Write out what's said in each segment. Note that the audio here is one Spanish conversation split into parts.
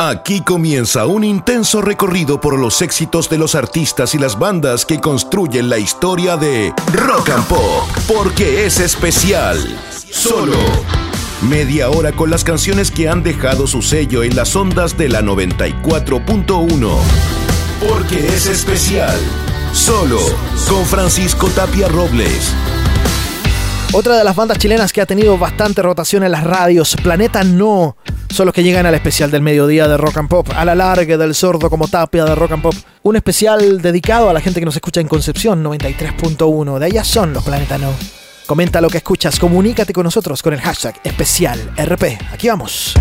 Aquí comienza un intenso recorrido por los éxitos de los artistas y las bandas que construyen la historia de Rock and Pop, porque es especial. Solo media hora con las canciones que han dejado su sello en las ondas de la 94.1. Porque es especial. Solo con Francisco Tapia Robles. Otra de las bandas chilenas que ha tenido bastante rotación en las radios, Planeta No, son los que llegan al especial del mediodía de Rock and Pop, a la larga del sordo como Tapia de Rock and Pop. Un especial dedicado a la gente que nos escucha en Concepción 93.1. De allá son los Planeta No. Comenta lo que escuchas, comunícate con nosotros con el hashtag #EspecialRP. Aquí vamos.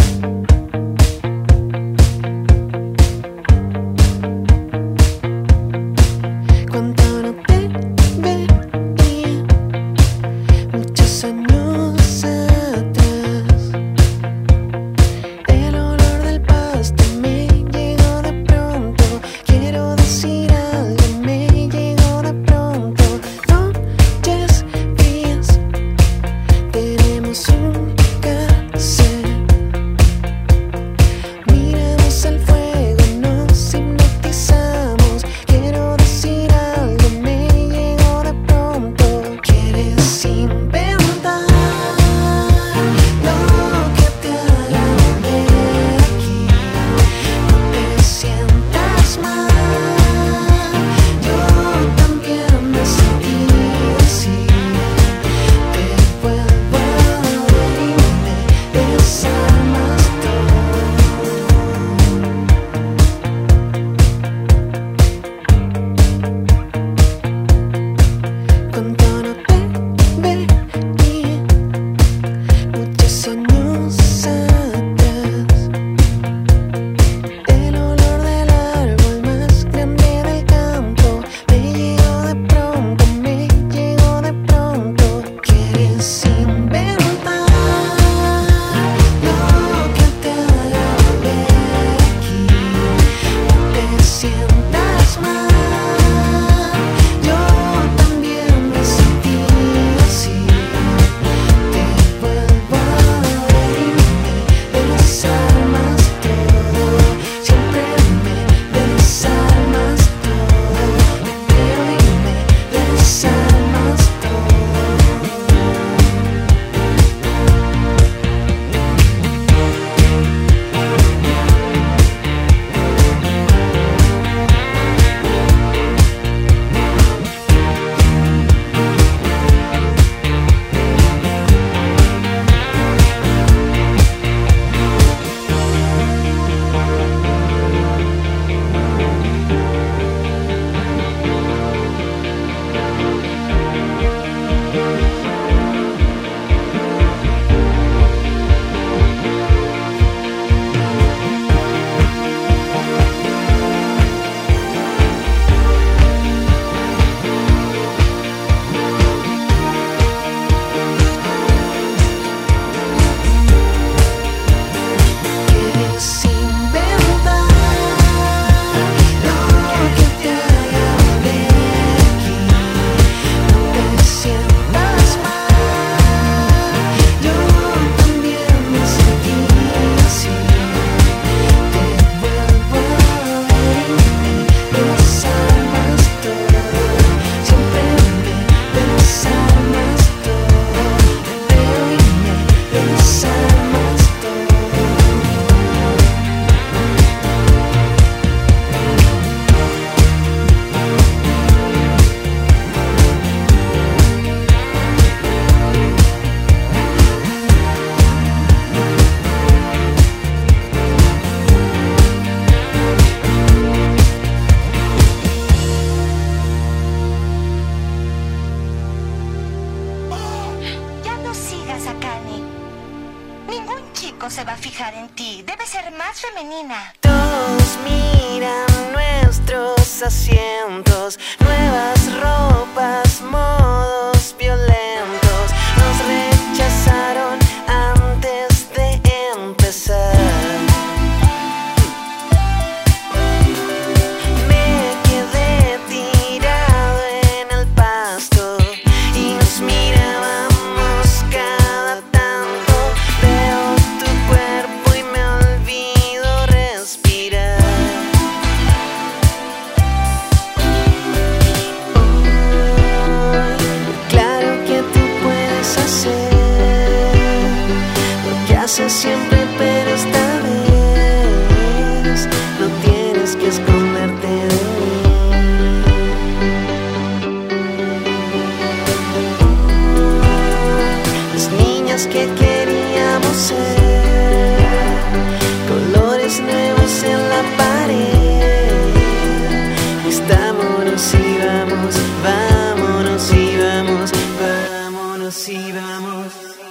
Se va a fijar en ti, debe ser más femenina. Todos miran nuestros asientos, nuevas ropas, modos violentos. Nos rechazaron antes de empezar. Me quedé tirado en el pasto y nos mirábamos cada tanto. Veo tu cuerpo y me olvido. haces siempre, pero esta vez no tienes que esconderte de mí. Las niñas que queríamos ser, colores nuevos en la pared. Estámonos y vamos, vámonos y vamos, vámonos y vamos.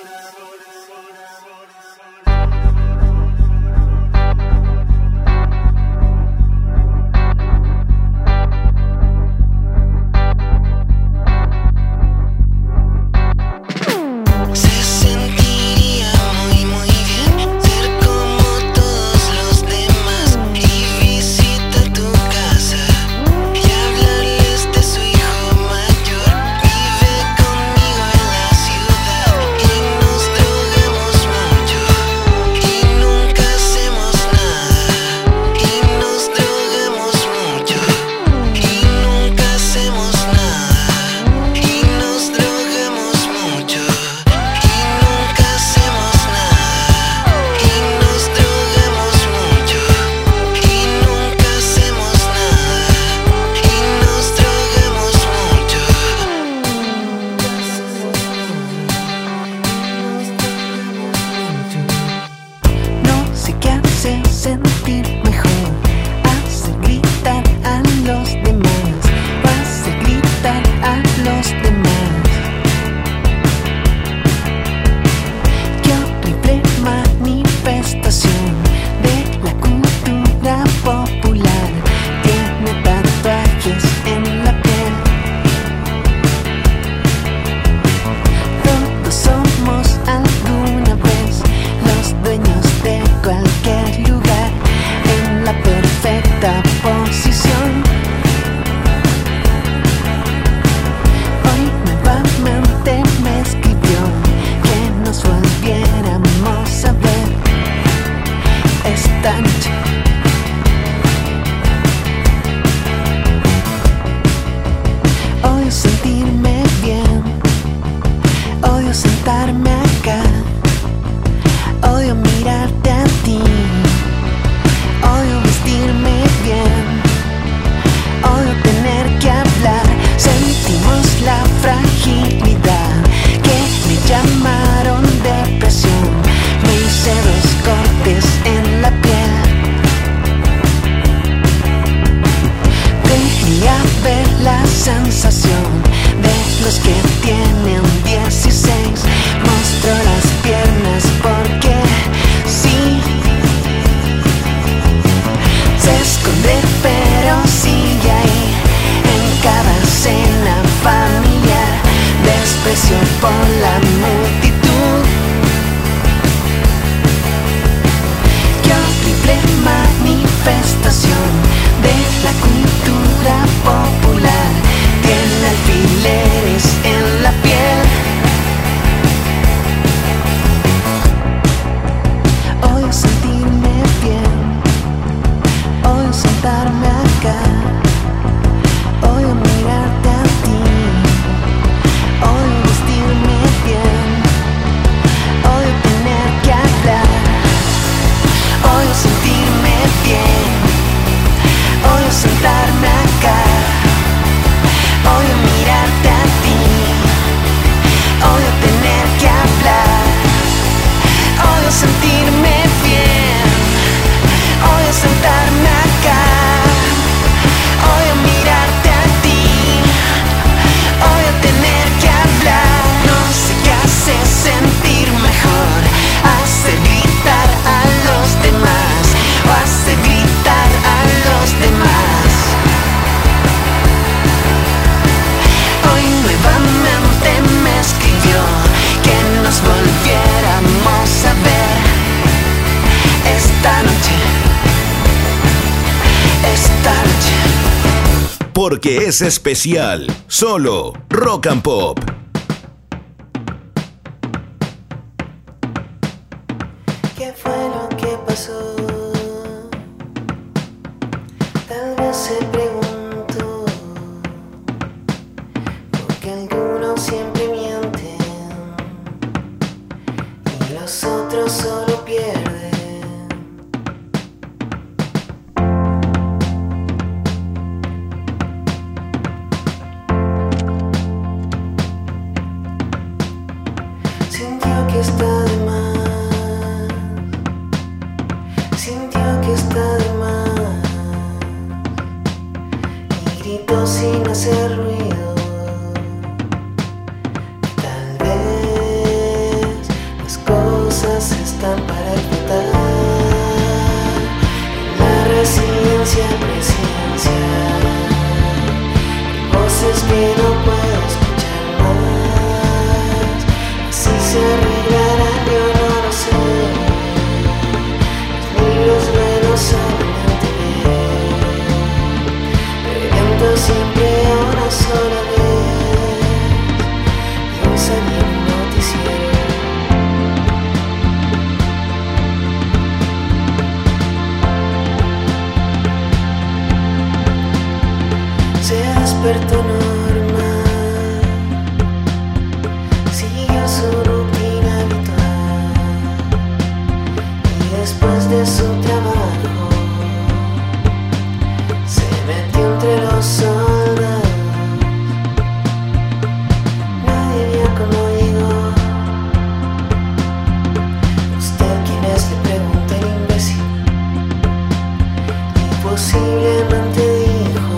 Porque es especial, solo Rock and Pop. ¿Qué fue lo que pasó? Tal vez se preguntó, porque algunos siempre mienten y los otros solo sintió que está de más y gritó sin hacer ruido. Tal vez las cosas están para explotar en la residencia presidencial. Hay voces que no puedo escuchar más, así se arreglarán, yo no lo sé. Los buenos saben bien, reviento siempre a una sola vez y hoy salí en un noticiero. Se despertó normal, siguió su rutina habitual y después de su trabajo se metió entre los soldados. Nadie vio como llegó. ¿Usted quién es?, le pregunta el imbécil, y posiblemente dijo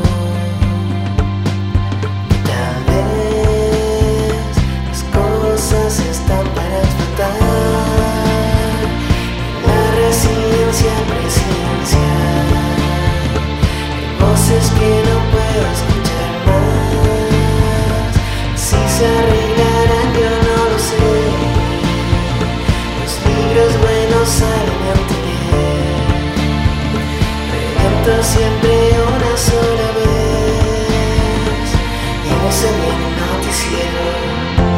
que tal vez las cosas están para explotar. Residencia presidencial, hay voces que no puedo escuchar más, si se arreglarán yo no lo sé. Los libros buenos salen ante bien, reviento siempre una sola vez y hoy salí en un noticiero.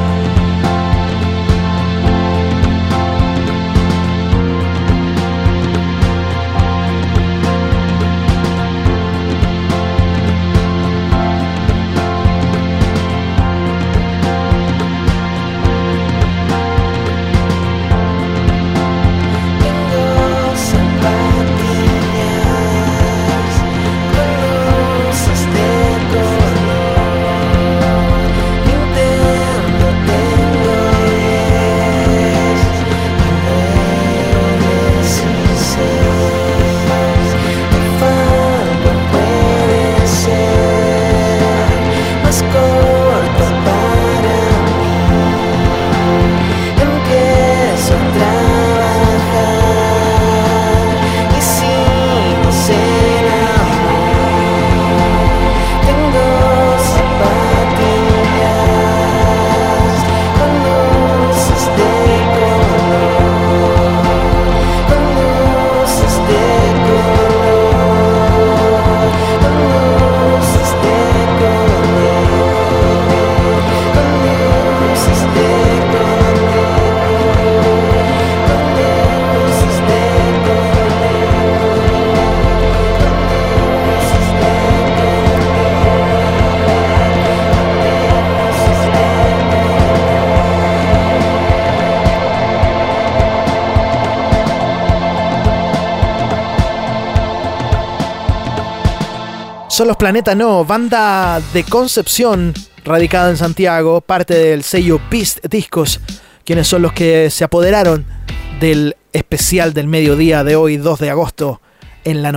Son los Planeta No, banda de Concepción, radicada en Santiago, parte del sello Beast Discos, quienes son los que se apoderaron del especial del mediodía de hoy, 2 de agosto, en la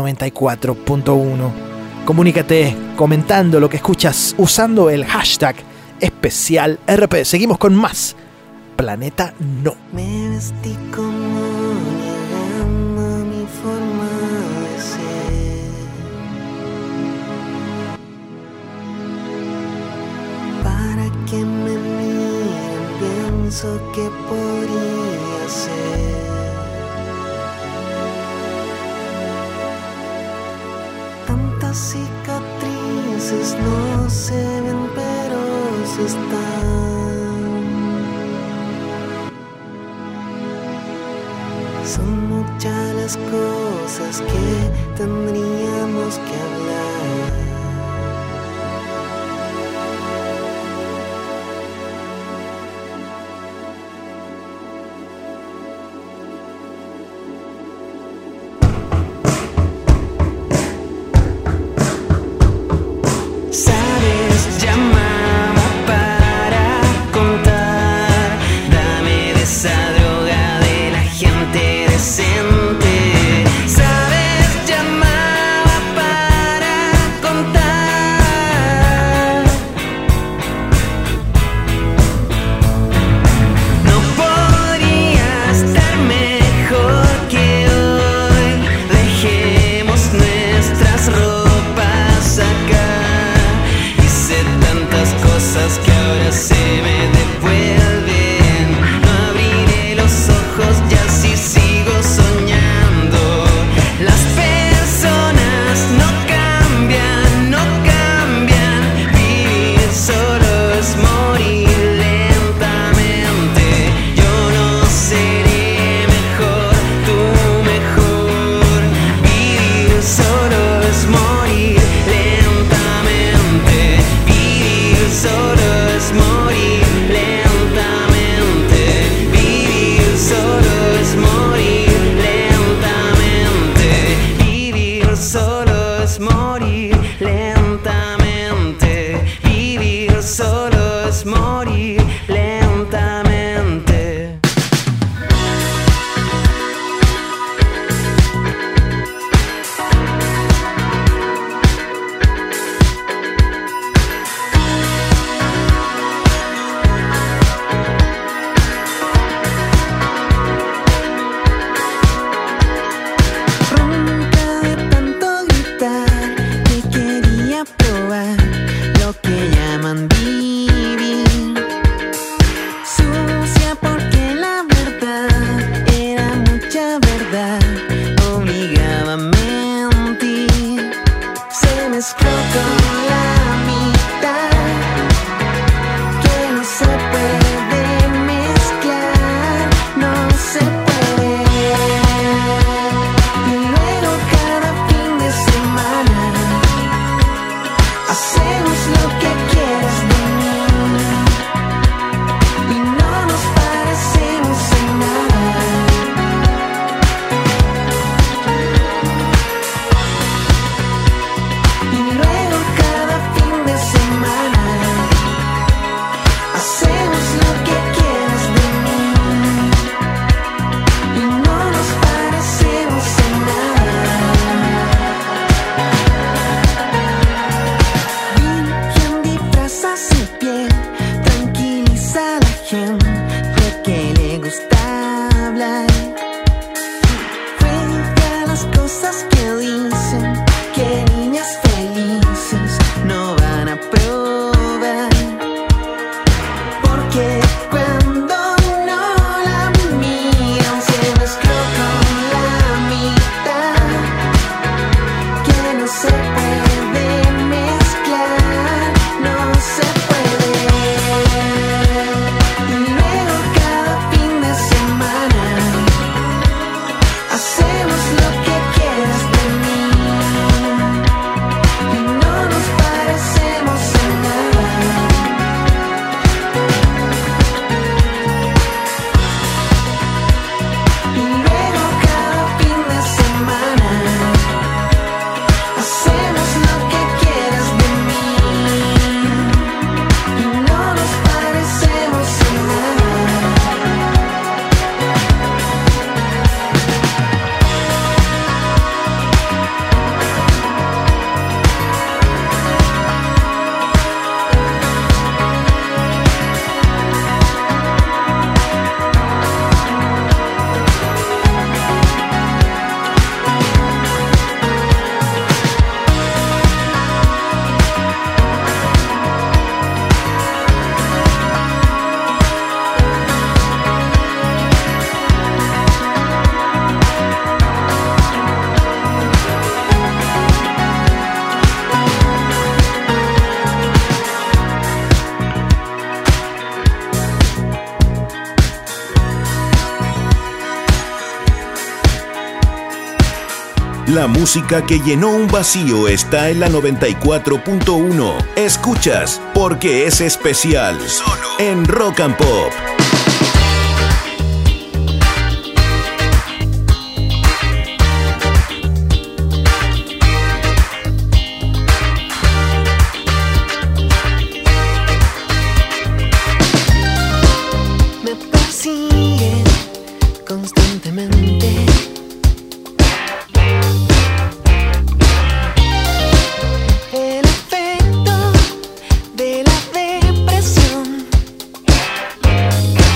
94.1. Comunícate comentando lo que escuchas usando el hashtag especial RP. Seguimos con más Planeta No. Me vestí como negando mi forma de ser, para que me miren, pienso que podría ser. Tantas cicatrices no se ven, pero se están. Son muchas las cosas que tendríamos que hablar. Sabes, llamamos para contar, dame de esa droga de la gente decente. es morir lentamente. Vivir solo es morir lentamente. La música que llenó un vacío está en la 94.1. Escuchas Porque es Especial, solo en Rock and Pop. De la depresión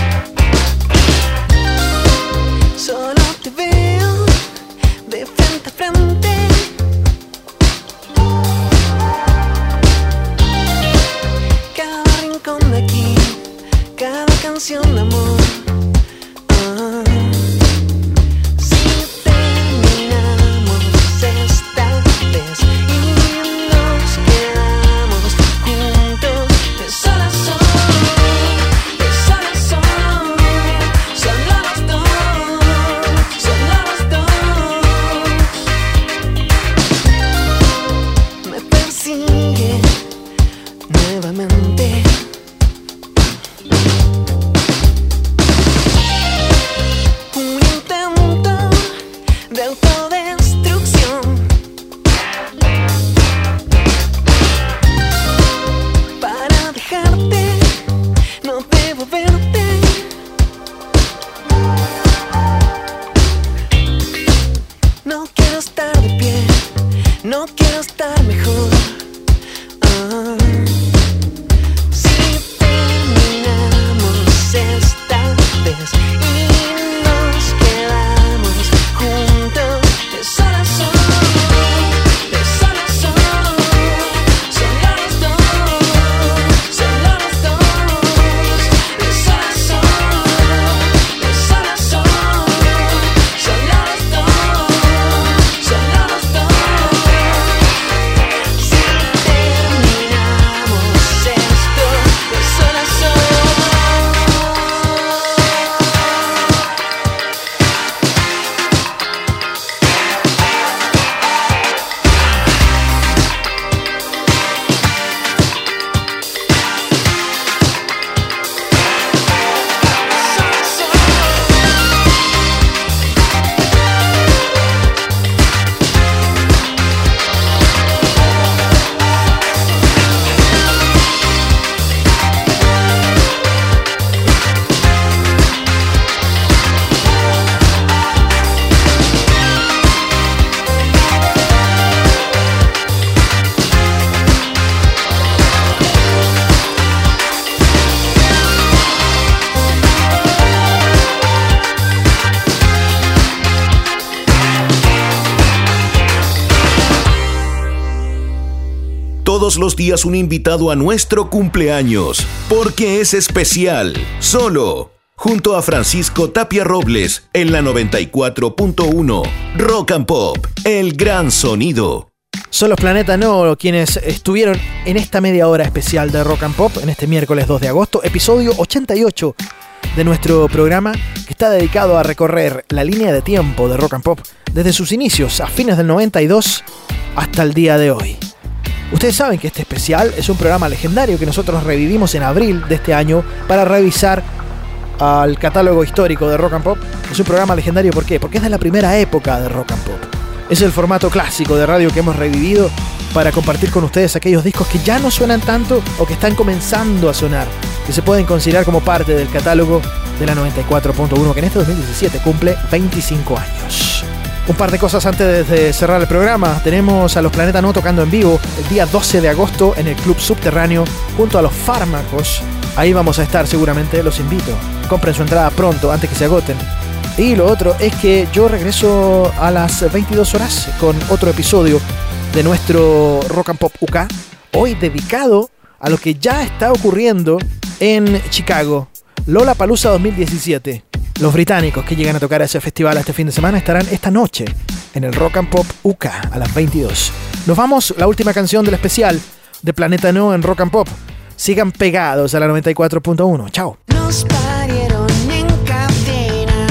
todos los días un invitado a nuestro cumpleaños, porque es especial, solo junto a Francisco Tapia Robles en la 94.1 Rock and Pop, el gran sonido. Son los Planeta No quienes estuvieron en esta media hora especial de Rock and Pop en este miércoles 2 de agosto, episodio 88 de nuestro programa, que está dedicado a recorrer la línea de tiempo de Rock and Pop desde sus inicios a fines del 92 hasta el día de hoy. Ustedes saben que este especial es un programa legendario que nosotros revivimos en abril de este año para revisar al catálogo histórico de Rock and Pop. Es un programa legendario, ¿por qué? Porque es de la primera época de Rock and Pop. Es el formato clásico de radio que hemos revivido para compartir con ustedes aquellos discos que ya no suenan tanto o que están comenzando a sonar, que se pueden considerar como parte del catálogo de la 94.1, que en este 2017 cumple 25 años. Un par de cosas antes de cerrar el programa. Tenemos a los Planeta No tocando en vivo el día 12 de agosto en el Club Subterráneo junto a los Fármacos. Ahí vamos a estar seguramente, los invito. Compren su entrada pronto, antes que se agoten. Y lo otro es que yo regreso a las 22 horas con otro episodio de nuestro Rock and Pop UK, hoy dedicado a lo que ya está ocurriendo en Chicago, Lollapalooza 2017. Los británicos que llegan a tocar a ese festival este fin de semana estarán esta noche en el Rock and Pop UK a las 22. Nos vamos, la última canción del especial de Planeta No en Rock and Pop. Sigan pegados a la 94.1. Chao. Nos parieron en cadena,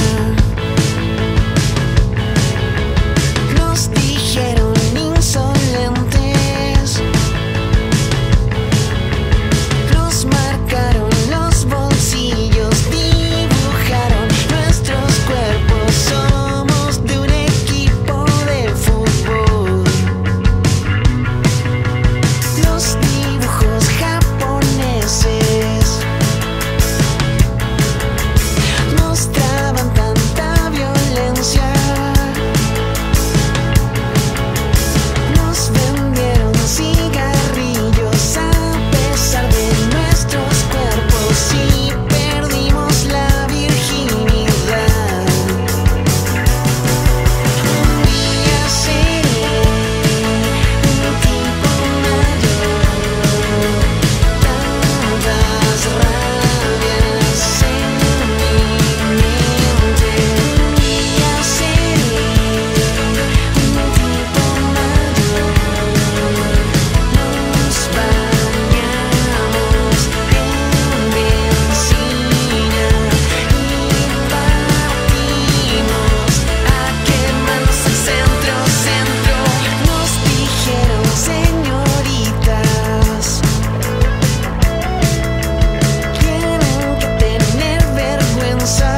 nos dijeron insolentes, nos marcaron los bolsillos, dibujaron nuestros cuerpos, somos de un equipo de fútbol. Los dibujos japoneses mostraban tanta violencia, nos vendieron cigarrillos a pesar de nuestros cuerpos y perdimos la virginidad. Un día seré un tipo mayor, tantas rabias en mi mente. Un día seré un tipo mayor, nos bañamos en benzina y partimos a quemarnos el centro. Nos dijeron señoritas, tienen que tener vergüenza.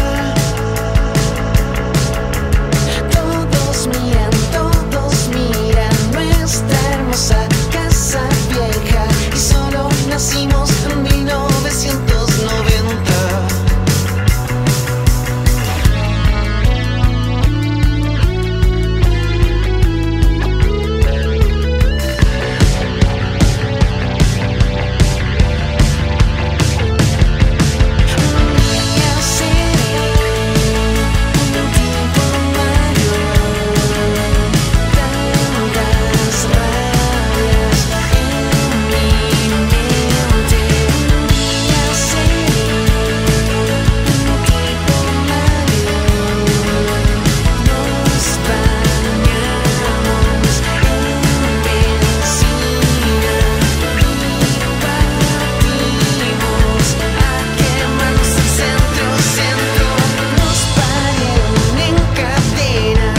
Todos miran nuestra hermosa casa vieja y solo nacimos en 1990. Ya seré un tipo mayor, tantas rabias en mi mente. Ya seré un tipo mayor, nos bañamos en benzina y partimos a quemarnos el centro. Nos parieron en cadena,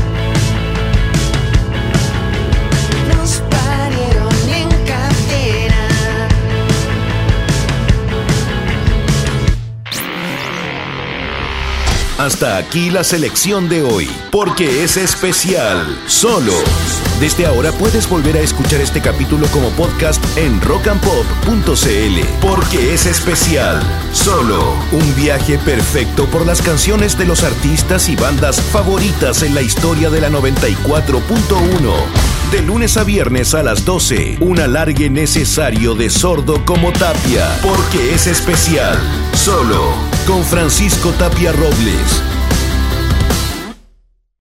nos parieron en cadena. Hasta aquí la selección de hoy, porque es especial, solo. Desde ahora puedes volver a escuchar este capítulo como podcast en rockandpop.cl, porque es especial, solo. Un viaje perfecto por las canciones de los artistas y bandas favoritas en la historia de la 94.1. De lunes a viernes a las 12, un alargue necesario de sordo como Tapia, porque es especial, solo, con Francisco Tapia Robles.